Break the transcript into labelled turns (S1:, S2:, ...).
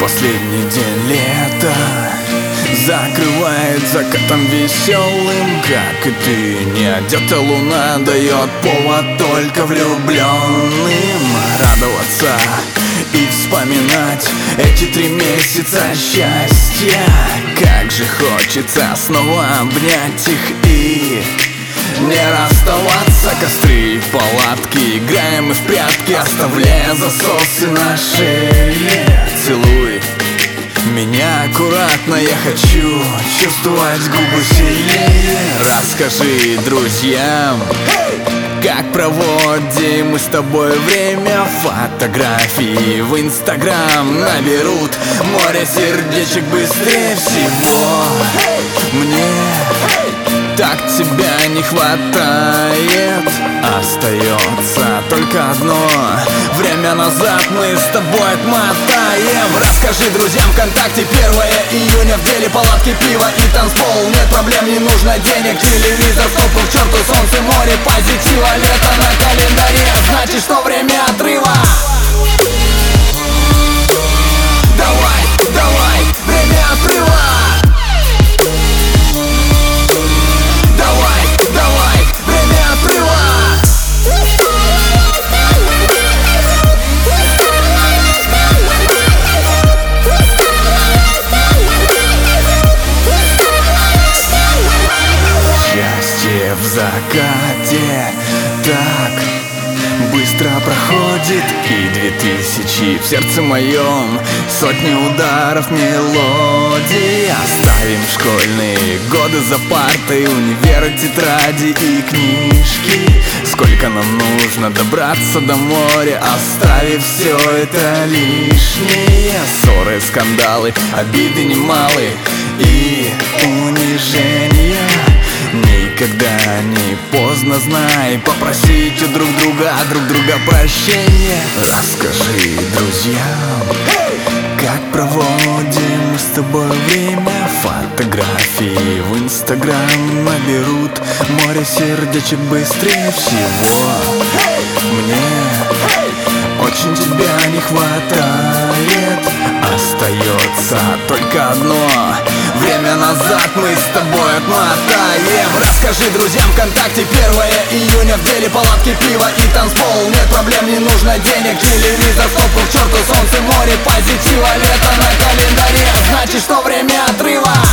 S1: Последний день лета закрывает закатом веселым, как и ты. Не одета луна дает повод только влюбленным радоваться и вспоминать эти 3 месяца счастья. Как же хочется снова обнять их и не расставаться. Костры, палатки, играем мы в прятки, оставляя засосы на шее. Целуй меня аккуратно, я хочу чувствовать губы сильнее. Расскажи друзьям, как проводим мы с тобой время. Фотографии в Инстаграм наберут море сердечек быстрее всего. Мне так тебя не хватает. Остается только одно: время назад мы с тобой отмотаем. Расскажи друзьям ВКонтакте: 1 июня, в деле палатки, пиво и танцпол. Нет проблем, не нужно денег, телевизор в топку, к черту солнце, море, позитива. Лето на календаре, значит, что время отрыва. Давай, давай, время отрыва. В закате так быстро проходит, и 2000 в сердце моем, сотни ударов мелодии. Оставим школьные годы за партой, универ, тетради и книжки. Сколько нам нужно добраться до моря, оставив все это лишнее. Ссоры, скандалы, обиды немалы и унижения. Никогда не поздно, знай, попросить у друг друга прощения. Расскажи друзьям, как проводим мы с тобой время. Фотографии в Инстаграм наберут море сердечек быстрее всего. Мне очень тебя не хватает. Остается только одно: время назад мы с тобой отмотаем. Расскажи друзьям ВКонтакте: 1 июня, в деле палатки, пиво и танцпол. Нет проблем, не нужно денег, телевизор в топку, к черту солнце, море, позитива. Лето на календаре, значит, что время отрыва.